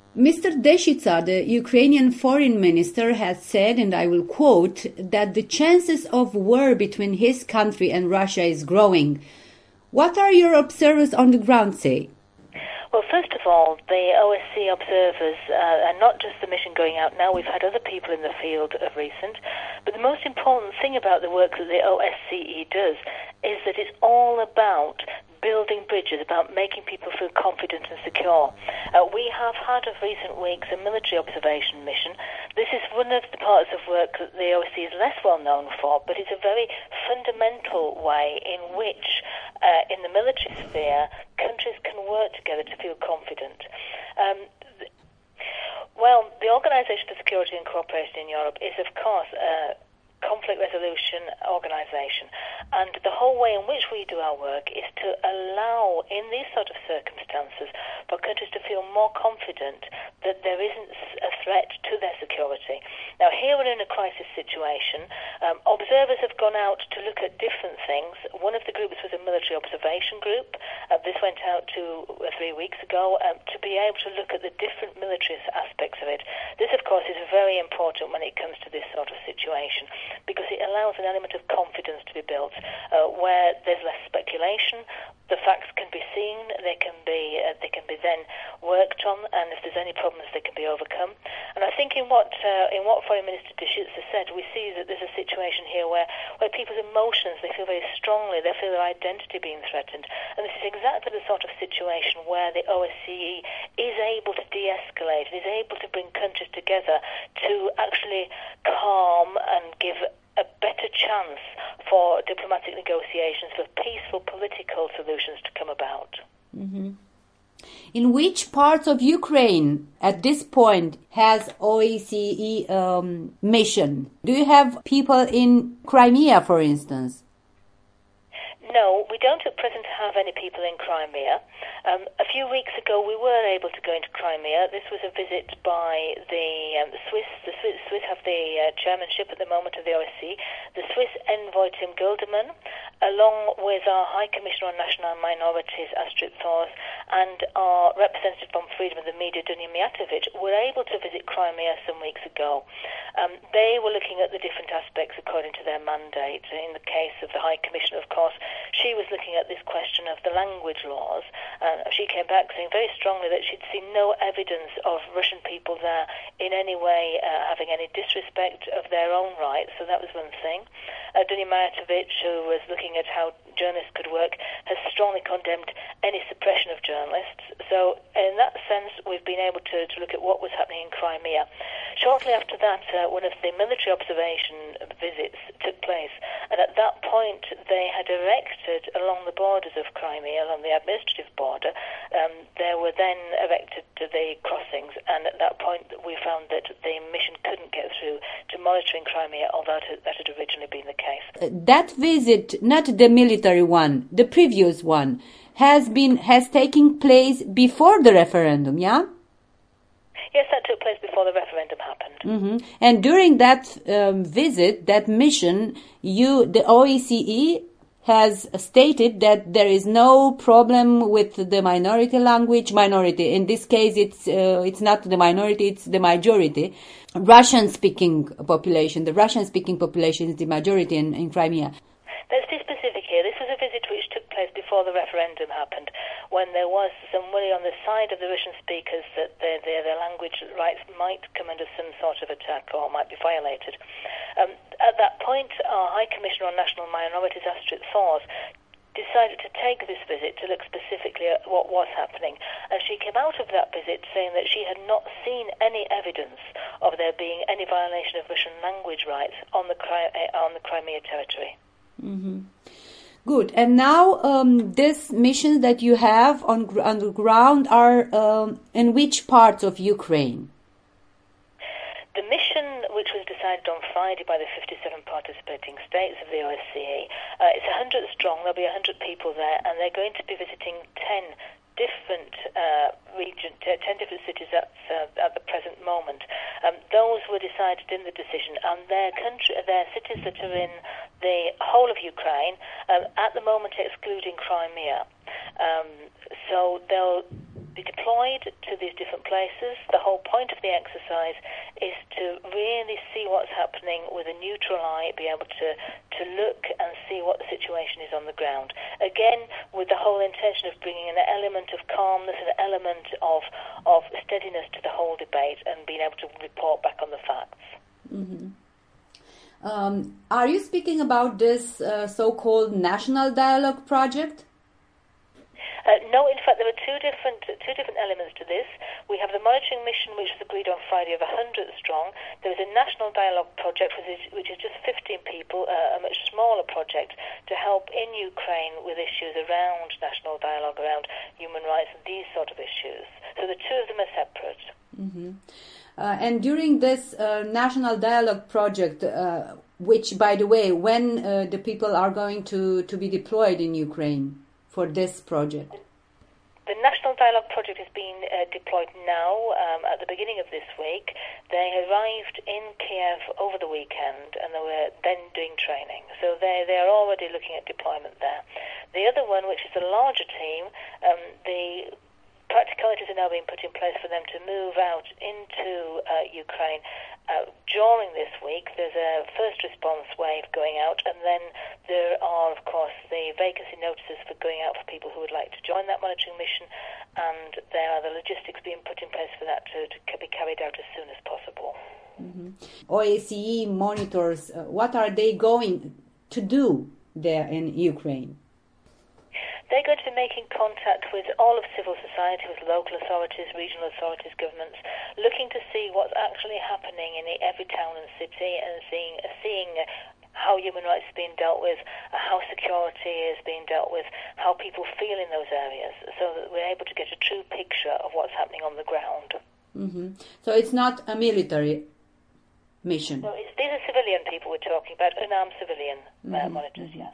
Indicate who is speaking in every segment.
Speaker 1: Mr. Deshitsa, the Ukrainian foreign minister, has said, and I will quote, that the chances of war between his country and Russia is growing. What are your observers on the ground say?
Speaker 2: Well, first of all, the OSCE observers, and not just the mission going out now, we've had other people in the field of recent, but the most important thing about the work that the OSCE does is that it's all about building bridges, about making people feel confident and secure. We have had of recent weeks a military observation mission. This is one of the parts of work that the OSCE is less well known for, but it's a very fundamental way in which, in the military sphere, countries can work together to feel confident. Well, the Organisation for Security and Cooperation in Europe is, of course, a conflict resolution organisation, and the whole way in which we do our work is to allow, in these sort of circumstances, for countries to feel more confident that there isn't a threat to their security. Now, here we're in a crisis situation. Observers have gone out to look at different things. One of the groups was a military observation group. This went out 3 weeks ago to be able to look at the different military aspects of it. This, of course, is very important when it comes to this sort of situation, because it allows an element of confidence to be built where there's less speculation. The facts can be seen, they can be then worked on, and if there's any problems, they can be overcome. And I think in what Foreign Minister Deshitsa said, we see that there's a situation here where people's emotions, they feel very strongly, they feel their identity being threatened, and this is exactly the sort of situation where the OSCE is able to de-escalate, is able to bring countries together to actually calm and give a better chance for diplomatic negotiations, for peaceful political solutions to come about.
Speaker 1: Mm-hmm. In which parts of Ukraine at this point has OSCE mission? Do you have people in Crimea, for instance?
Speaker 2: No, we don't at present have any people in Crimea. A few weeks ago, we were able to go into Crimea. This was a visit by the Swiss. The Swiss have the chairmanship at the moment of the OSCE. The Swiss envoy Tim Gilderman, along with our High Commissioner on National Minorities, Astrid Thors, and our representative on freedom of the media, Dunya Mijatovic, were able to visit Crimea some weeks ago. They were looking at the different aspects according to their mandate. In the case of the High Commissioner, of course, she was looking at this question of the language laws. She came back saying very strongly that she'd seen no evidence of Russian people there in any way having any disrespect of their own rights, so that was one thing. Dunya Mijatovic, who was looking at how journalists could work, has strongly condemned any suppression of journalists. So in that sense, we've been able to look at what was happening in Crimea. Shortly after that, one of the military observation visits took place, and at that point they had erected along the borders of Crimea, along the administrative border, there were then erected the crossings, and at that point we found that the mission couldn't get through to monitoring Crimea, although that had originally been the case.
Speaker 1: That visit, not the military one, the previous one, has taken place before the referendum, yeah?
Speaker 2: Yes, that took place before the referendum happened.
Speaker 1: Mm-hmm. And during that visit, that mission, the OSCE has stated that there is no problem with the minority language. Minority, in this case, it's not the minority; it's the majority. Russian-speaking population. The Russian-speaking population is the majority in Crimea.
Speaker 2: Let's be specific here. This was a visit which took place before the referendum happened, when there was some worry on the side of the Russian speakers that their language rights might come under some sort of attack or might be violated. At that point, our High Commissioner on National Minorities, Astrid Thors, decided to take this visit to look specifically at what was happening. And she came out of that visit saying that she had not seen any evidence of there being any violation of Russian language rights on the Crimea territory.
Speaker 1: Mm-hmm. Good. And now these missions that you have on the ground are in which parts of Ukraine?
Speaker 2: The mission, which was decided on Friday by the 57 participating states of the OSCE, it's 100 strong. There'll be 100 people there, and they're going to be visiting 10 different regions, 10 different cities at the present moment. Those were decided in the decision, and they're cities that are in the whole of Ukraine, at the moment excluding Crimea. So they'll be deployed to these different places. the whole point of the exercise is to really see what's happening with a neutral eye, be able to look and see what the situation is on the ground. Again, with the whole intention of bringing an element of calmness, an element of steadiness to the whole debate and being able to report back on the facts.
Speaker 1: Mm-hmm. Are you speaking about this so-called National Dialogue Project?
Speaker 2: No, in fact, there are two different elements to this. We have the monitoring mission, which was agreed on Friday, of 100 strong. There is a national dialogue project, which is just 15 people, a much smaller project to help in Ukraine with issues around national dialogue, around human rights and these sort of issues. So the two of them are separate.
Speaker 1: Mm-hmm. And during this national dialogue project, which, by the way, when the people are going to be deployed in Ukraine for this project?
Speaker 2: The National Dialogue Project is being deployed now at the beginning of this week. They arrived in Kiev over the weekend and they were then doing training. So they are already looking at deployment there. The other one, which is a larger team, the practicalities are now being put in place for them to move out into Ukraine during this week. There's a first response wave going out, and then there are, of course, the vacancy notices for going out for people who would like to join that monitoring mission, and there are the logistics being put in place for that to be carried out as soon as possible.
Speaker 1: Mm-hmm. OSCE monitors, what are they going to do there in Ukraine?
Speaker 2: They're going to be making contact with all of civil society, with local authorities, regional authorities, governments, looking to see what's actually happening in every town and city, and seeing how human rights is being dealt with, how security is being dealt with, how people feel in those areas, so that we're able to get a true picture of what's happening on the ground.
Speaker 1: Mm-hmm. So it's not a military mission?
Speaker 2: No, these are civilian people we're talking about, unarmed civilian monitors, yes.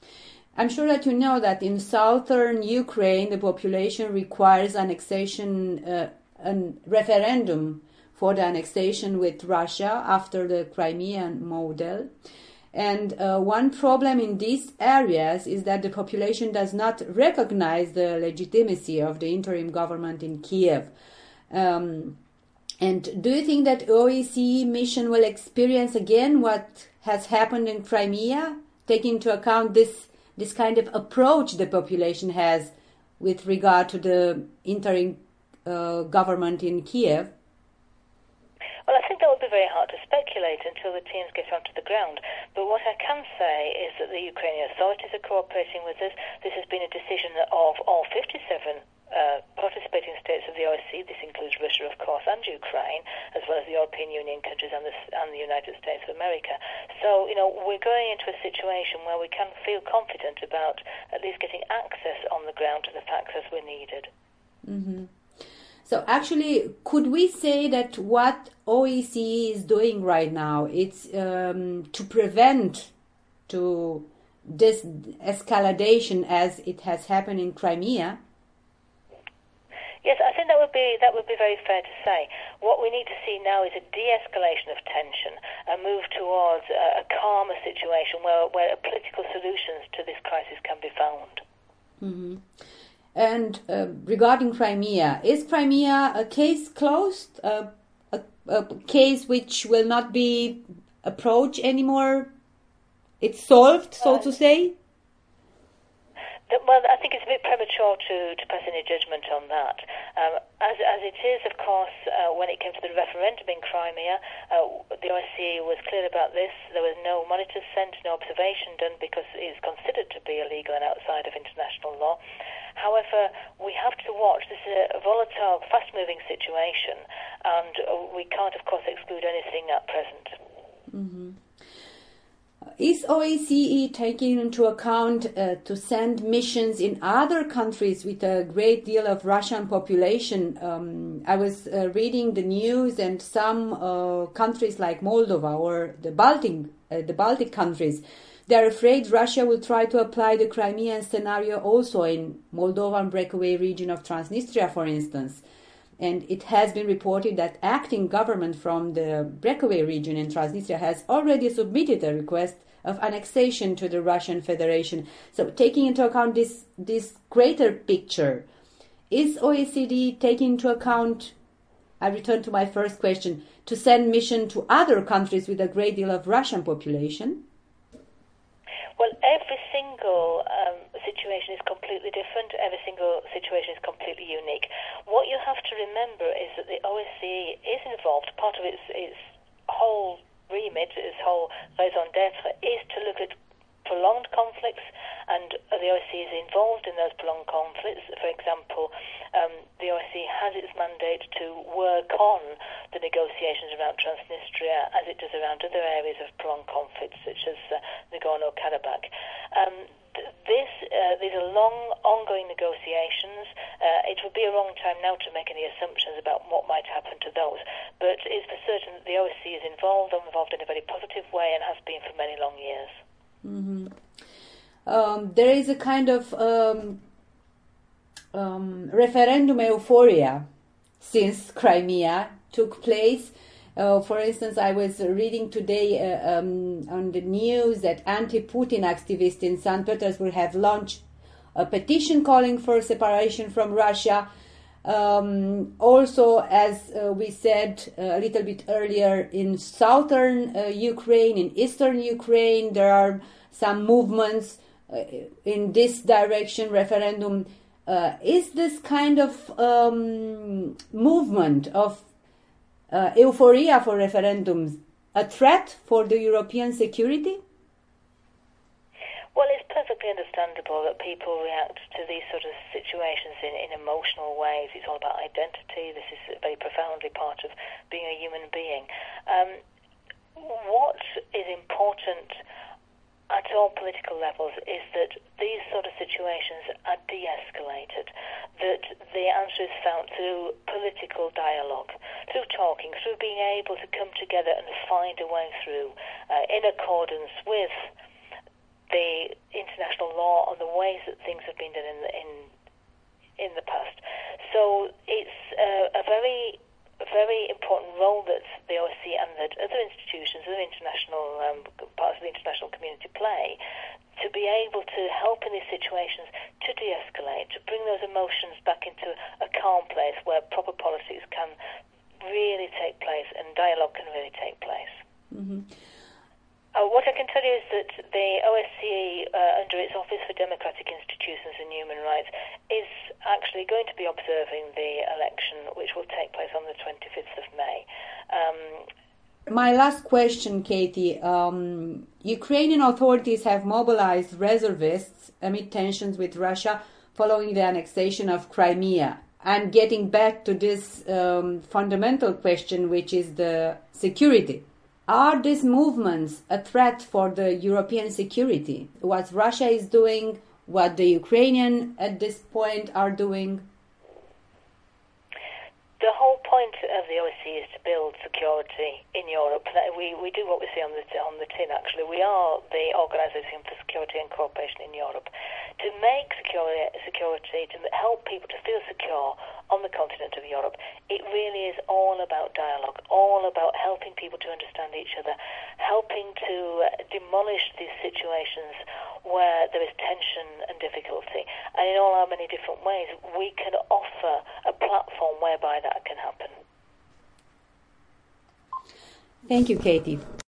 Speaker 1: I'm sure that you know that in southern Ukraine, the population requires annexation, a referendum for the annexation with Russia after the Crimean model. And one problem in these areas is that the population does not recognize the legitimacy of the interim government in Kiev. And do you think that OSCE mission will experience again what has happened in Crimea, taking into account this kind of approach the population has with regard to the interim government in Kiev?
Speaker 2: Well, I think that would be very hard to speculate until the teams get onto the ground. But what I can say is that the Ukrainian authorities are cooperating with us. This has been a decision of all 57 participating states of the OSCE. This includes Russia, of course, and Ukraine, as well as the European Union countries and the United States of America. So, we're going into a situation where we can feel confident about at least getting access on the ground to the facts as we're needed.
Speaker 1: Mm-hmm. So actually, could we say that what OSCE is doing right now, it's to prevent to this escalation as it has happened in Crimea?
Speaker 2: Yes, I think that would be very fair to say. What we need to see now is a de-escalation of tension, a move towards a calmer situation where political solutions to this crisis can be found.
Speaker 1: Mm-hmm. And regarding Crimea, is Crimea a case closed, a case which will not be approached anymore? It's solved, so to say?
Speaker 2: Well, I think it's a bit premature to pass any judgment on that. As it is, of course, when it came to the referendum in Crimea, the OSCE was clear about this. There was no monitors sent, no observation done, because it is considered to be illegal and outside of international law. However, we have to watch. This is a volatile, fast-moving situation, and we can't, of course, exclude anything at present.
Speaker 1: Mm-hmm. Is OSCE taking into account to send missions in other countries with a great deal of Russian population? I was reading the news, and some countries like Moldova or the Baltic countries, they're afraid Russia will try to apply the Crimean scenario also in Moldovan breakaway region of Transnistria, for instance. And it has been reported that acting government from the breakaway region in Transnistria has already submitted a request of annexation to the Russian Federation. So taking into account this greater picture, is OECD taking into account I return to my first question, to send mission to other countries with a great deal of Russian population?
Speaker 2: Well, every single situation is completely different. Every single situation is completely unique. What you have to remember is that the OSCE is involved. Part of its whole remit, its whole raison d'etre, is to look at prolonged conflicts, and the OSCE is involved in those prolonged conflicts. For example, the OSCE has its mandate to work on the negotiations around Transnistria as it does around other areas of prolonged conflicts, such as Nagorno-Karabakh. These are long, ongoing negotiations. It would be a wrong time now to make any assumptions about what might happen to those, but it's for certain that the OSCE is involved in a very positive way and has been for many long years.
Speaker 1: Mm-hmm. There is a kind of referendum euphoria since Crimea took place. For instance, I was reading today on the news that anti-Putin activists in St. Petersburg have launched a petition calling for separation from Russia. Also, as we said a little bit earlier, in southern Ukraine, in eastern Ukraine, there are some movements in this direction, referendum. Is this kind of movement of euphoria for referendums a threat for the European security?
Speaker 2: Well, it's perfectly understandable that people react to these sort of situations in emotional ways. It's all about identity. This is very profoundly part of being a human being. What is important at all political levels is that these sort of situations are de-escalated, that the answer is found through political dialogue, through talking, through being able to come together and find a way through in accordance with the international law on the ways that things have been done in the past. So it's a very important role that the OSCE and that other institutions, other international parts of the international community play, to be able to help in these situations to de-escalate, to bring those emotions back into a calm place where proper policies can really take place and dialogue can really take place. Mm-hmm. What I can tell you is that the OSCE, under its Office for Democratic Institutions and Human Rights, is actually going to be observing the election, which will take place on the 25th of May.
Speaker 1: My last question, Katie. Ukrainian authorities have mobilized reservists amid tensions with Russia following the annexation of Crimea. I'm getting back to this fundamental question, which is the security. Are these movements a threat for the European security? What Russia is doing, what the Ukrainians at this point are doing?
Speaker 2: The whole point of the OSCE is to build security in Europe. We do what we see on the tin, actually. We are the Organisation for Security and Cooperation in Europe. To make security, to help people to feel secure on the continent of Europe, it really is all about dialogue, all about helping people to understand each other, helping to demolish these situations where there is tension and difficulty. And in all our many different ways, we can offer a platform whereby that can happen.
Speaker 1: Thank you, Katie.